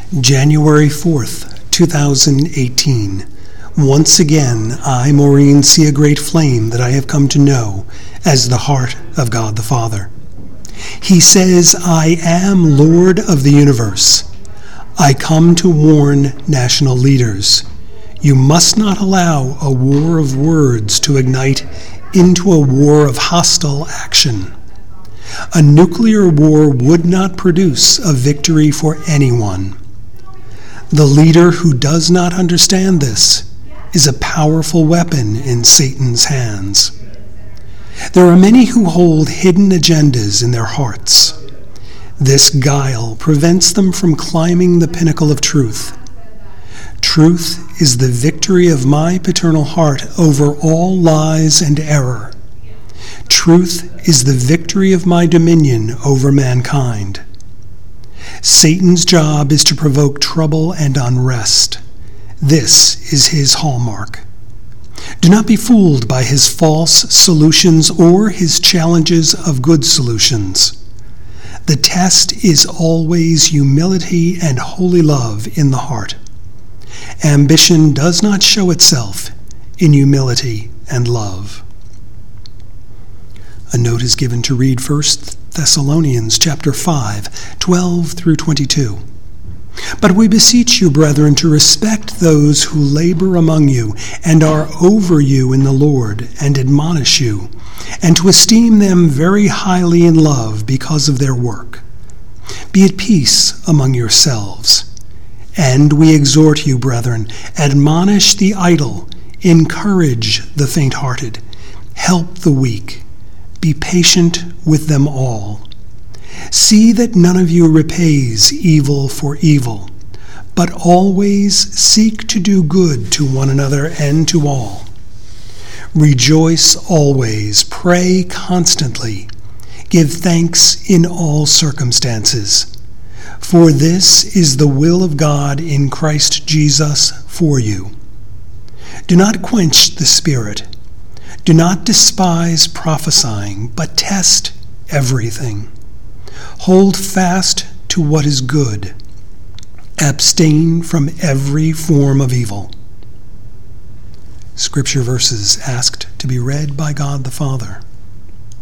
January 4th, 2018. Once again, I, Maureen, see a great flame that I have come to know as the heart of God the Father. He says, I am Lord of the universe. I come to warn national leaders. You must not allow a war of words to ignite into a war of hostile action. A nuclear war would not produce a victory for anyone. The leader who does not understand this is a powerful weapon in Satan's hands. There are many who hold hidden agendas in their hearts. This guile prevents them from climbing the pinnacle of truth. Truth is the victory of my paternal heart over all lies and error. Truth is the victory of my dominion over mankind. Satan's job is to provoke trouble and unrest. This is his hallmark. Do not be fooled by his false solutions or his challenges of good solutions. The test is always humility and holy love in the heart. Ambition does not show itself in humility and love. A note is given to read 1 Thessalonians chapter 5, 12 through 22. But we beseech you, brethren, to respect those who labor among you and are over you in the Lord and admonish you, and to esteem them very highly in love because of their work. Be at peace among yourselves. And we exhort you, brethren, admonish the idle, encourage the faint-hearted, help the weak, be patient with them all. See that none of you repays evil for evil, but always seek to do good to one another and to all. Rejoice always, pray constantly, give thanks in all circumstances. For this is the will of God in Christ Jesus for you. Do not quench the Spirit. Do not despise prophesying, but test everything. Hold fast to what is good. Abstain from every form of evil. Scripture verses asked to be read by God the Father.